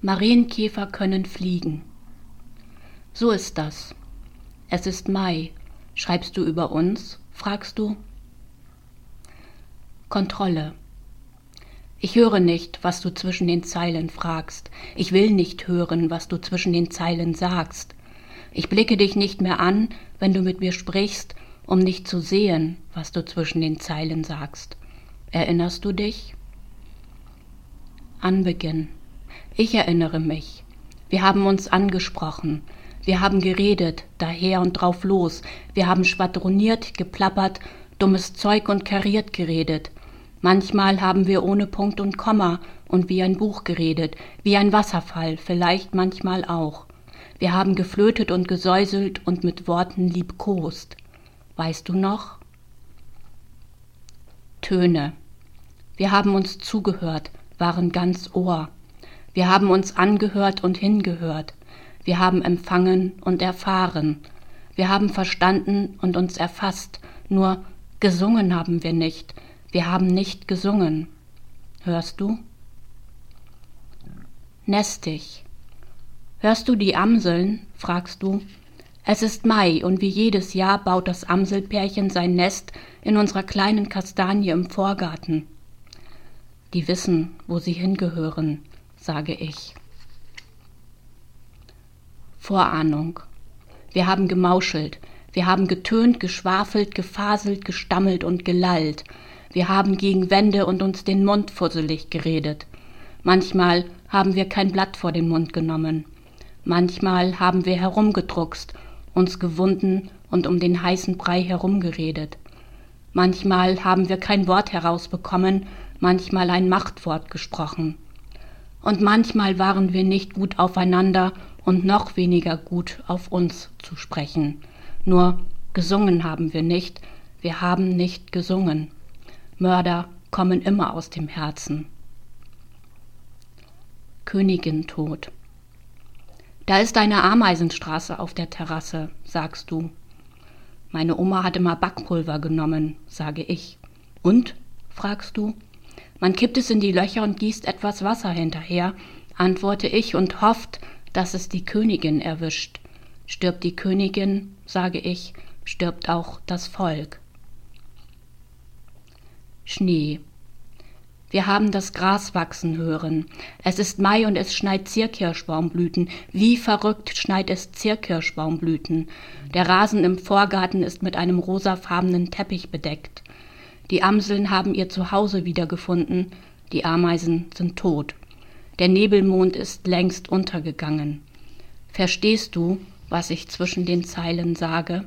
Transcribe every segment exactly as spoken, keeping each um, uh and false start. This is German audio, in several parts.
Marienkäfer können fliegen. So ist das. Es ist Mai. Schreibst du über uns? Fragst du. Kontrolle. Ich höre nicht, was du zwischen den Zeilen fragst. Ich will nicht hören, was du zwischen den Zeilen sagst. Ich blicke dich nicht mehr an, wenn du mit mir sprichst, um nicht zu sehen, was du zwischen den Zeilen sagst. Erinnerst du dich? Anbeginn. Ich erinnere mich. Wir haben uns angesprochen. Wir haben geredet, daher und drauf los. Wir haben schwadroniert, geplappert, dummes Zeug und kariert geredet. Manchmal haben wir ohne Punkt und Komma und wie ein Buch geredet, wie ein Wasserfall, vielleicht manchmal auch. Wir haben geflötet und gesäuselt und mit Worten liebkost. Weißt du noch? Töne. Wir haben uns zugehört, waren ganz Ohr. Wir haben uns angehört und hingehört. Wir haben empfangen und erfahren. Wir haben verstanden und uns erfasst. Nur gesungen haben wir nicht. Wir haben nicht gesungen. Hörst du? Nestig. Hörst du die Amseln? Fragst du. Es ist Mai und wie jedes Jahr baut das Amselpärchen sein Nest in unserer kleinen Kastanie im Vorgarten. Die wissen, wo sie hingehören, sage ich. Vorahnung. Wir haben gemauschelt, wir haben getönt, geschwafelt, gefaselt, gestammelt und gelallt. Wir haben gegen Wände und uns den Mund fusselig geredet. Manchmal haben wir kein Blatt vor den Mund genommen. Manchmal haben wir herumgedruckst, uns gewunden und um den heißen Brei herumgeredet. Manchmal haben wir kein Wort herausbekommen, manchmal ein Machtwort gesprochen. Und manchmal waren wir nicht gut aufeinander und noch weniger gut auf uns zu sprechen. Nur gesungen haben wir nicht, wir haben nicht gesungen. Mörder kommen immer aus dem Herzen. Königin tot. Da ist eine Ameisenstraße auf der Terrasse, sagst du. Meine Oma hat immer Backpulver genommen, sage ich. Und? Fragst du. Man kippt es in die Löcher und gießt etwas Wasser hinterher, antworte ich und hofft, dass es die Königin erwischt. Stirbt die Königin, sage ich, stirbt auch das Volk. Schnee. Wir haben das Gras wachsen hören. Es ist Mai und es schneit Zierkirschbaumblüten. Wie verrückt schneit es Zierkirschbaumblüten. Der Rasen im Vorgarten ist mit einem rosafarbenen Teppich bedeckt. Die Amseln haben ihr Zuhause wiedergefunden. Die Ameisen sind tot. Der Nebelmond ist längst untergegangen. Verstehst du, was ich zwischen den Zeilen sage?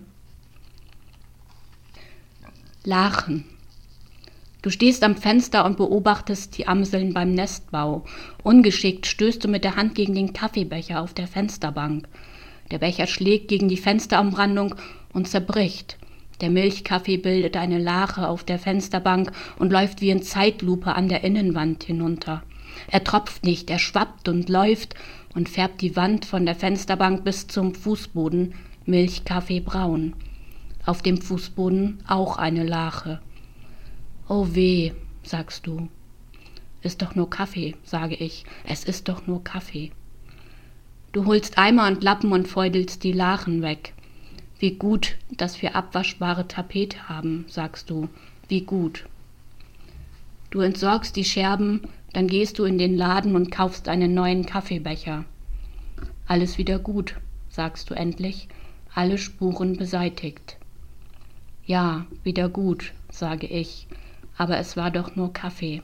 Lachen. Du stehst am Fenster und beobachtest die Amseln beim Nestbau. Ungeschickt stößt du mit der Hand gegen den Kaffeebecher auf der Fensterbank. Der Becher schlägt gegen die Fensterumrandung und zerbricht. Der Milchkaffee bildet eine Lache auf der Fensterbank und läuft wie in Zeitlupe an der Innenwand hinunter. Er tropft nicht, er schwappt und läuft und färbt die Wand von der Fensterbank bis zum Fußboden milchkaffeebraun. Auf dem Fußboden auch eine Lache. Oh weh, sagst du. Ist doch nur Kaffee, sage ich. Es ist doch nur Kaffee. Du holst Eimer und Lappen und feudelst die Lachen weg. Wie gut, dass wir abwaschbare Tapete haben, sagst du. Wie gut. Du entsorgst die Scherben, dann gehst du in den Laden und kaufst einen neuen Kaffeebecher. Alles wieder gut, sagst du endlich, alle Spuren beseitigt. Ja, wieder gut, sage ich, aber es war doch nur Kaffee.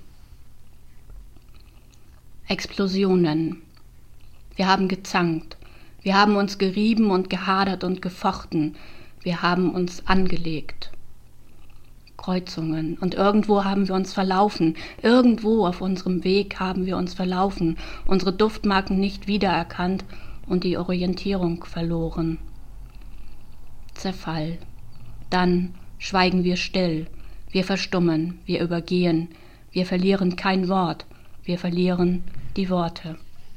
Explosionen. Wir haben gezankt. Wir haben uns gerieben und gehadert und gefochten. Wir haben uns angelegt. Kreuzungen. Und irgendwo haben wir uns verlaufen. Irgendwo auf unserem Weg haben wir uns verlaufen, unsere Duftmarken nicht wiedererkannt und die Orientierung verloren. Zerfall. Dann schweigen wir still. Wir verstummen, wir übergehen. Wir verlieren kein Wort. Wir verlieren die Worte.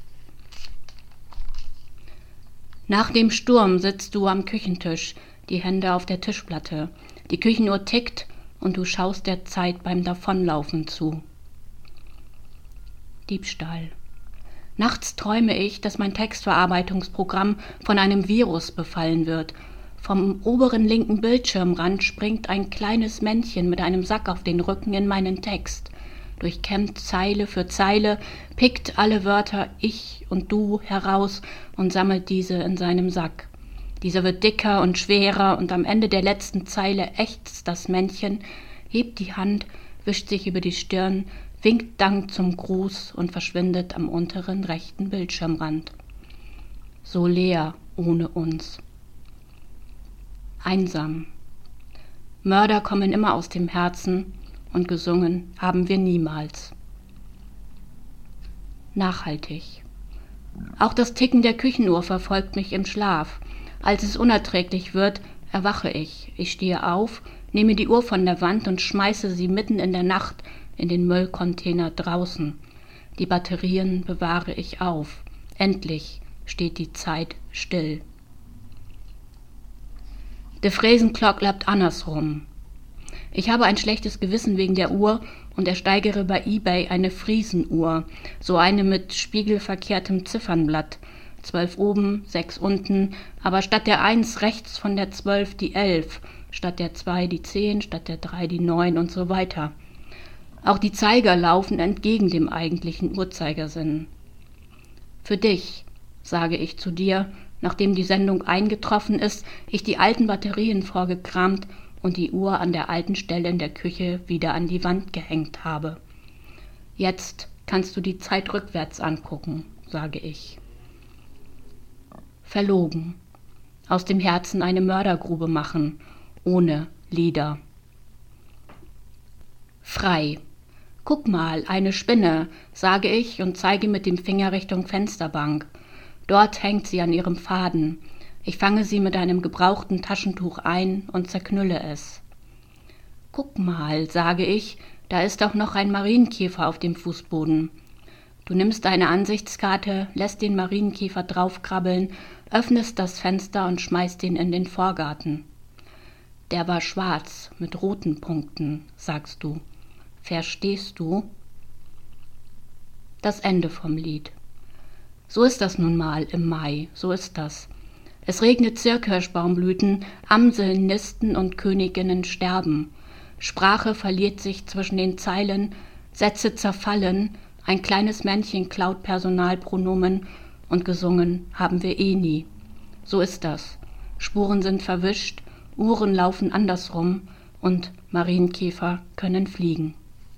Nach dem Sturm sitzt du am Küchentisch, die Hände auf der Tischplatte. Die Küchenuhr tickt und du schaust der Zeit beim Davonlaufen zu. Diebstahl. Nachts träume ich, dass mein Textverarbeitungsprogramm von einem Virus befallen wird. Vom oberen linken Bildschirmrand springt ein kleines Männchen mit einem Sack auf den Rücken in meinen Text, durchkämmt Zeile für Zeile, pickt alle Wörter ich und du heraus und sammelt diese in seinem Sack. Dieser wird dicker und schwerer und am Ende der letzten Zeile ächzt das Männchen, hebt die Hand, wischt sich über die Stirn, winkt Dank zum Gruß und verschwindet am unteren rechten Bildschirmrand. So leer ohne uns. Einsam. Mörder kommen immer aus dem Herzen und gesungen haben wir niemals. Nachhaltig. Auch das Ticken der Küchenuhr verfolgt mich im Schlaf. Als es unerträglich wird, erwache ich. Ich stehe auf, nehme die Uhr von der Wand und schmeiße sie mitten in der Nacht in den Müllcontainer draußen. Die Batterien bewahre ich auf. Endlich steht die Zeit still. De Fräsenklock klappt andersrum. Ich habe ein schlechtes Gewissen wegen der Uhr und ersteigere bei eBay eine Friesenuhr, so eine mit spiegelverkehrtem Ziffernblatt. Zwölf oben, sechs unten, aber statt der Eins rechts von der Zwölf die Elf, statt der Zwei die Zehn, statt der Drei die Neun und so weiter. Auch die Zeiger laufen entgegen dem eigentlichen Uhrzeigersinn. Für dich, sage ich zu dir, nachdem die Sendung eingetroffen ist, ich die alten Batterien vorgekramt und die Uhr an der alten Stelle in der Küche wieder an die Wand gehängt habe. Jetzt kannst du die Zeit rückwärts angucken, sage ich. Verlogen. Aus dem Herzen eine Mördergrube machen, ohne Lieder. Frei. Guck mal, eine Spinne, sage ich und zeige mit dem Finger Richtung Fensterbank. Dort hängt sie an ihrem Faden. Ich fange sie mit einem gebrauchten Taschentuch ein und zerknülle es. Guck mal, sage ich, da ist doch noch ein Marienkäfer auf dem Fußboden. Du nimmst deine Ansichtskarte, lässt den Marienkäfer draufkrabbeln, öffnest das Fenster und schmeißt ihn in den Vorgarten. Der war schwarz mit roten Punkten, sagst du. Verstehst du? Das Ende vom Lied. So ist das nun mal im Mai, so ist das. Es regnet Zierkirschbaumblüten, Amseln nisten und Königinnen sterben. Sprache verliert sich zwischen den Zeilen, Sätze zerfallen, ein kleines Männchen klaut Personalpronomen und gesungen haben wir eh nie. So ist das. Spuren sind verwischt, Uhren laufen andersrum und Marienkäfer können fliegen.